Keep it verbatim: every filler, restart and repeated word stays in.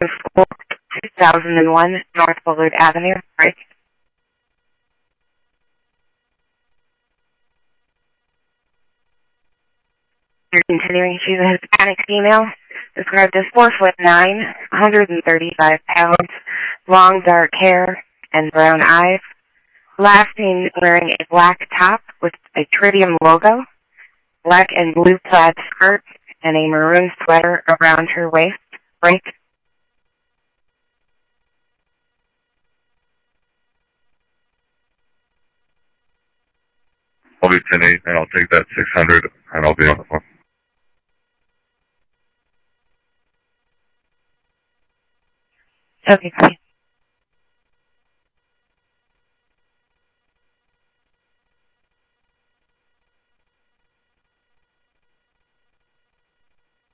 School, two thousand one North Bullard Avenue, right? You're continuing. She's a Hispanic female, described as four foot nine, one hundred thirty-five pounds, long dark hair, and brown eyes. Last seen wearing a black top with a Tritium logo, black and blue plaid skirt, and a maroon sweater around her waist, right? I'll be ten eight, and I'll take that six hundred, and I'll be on the phone. Okay, great.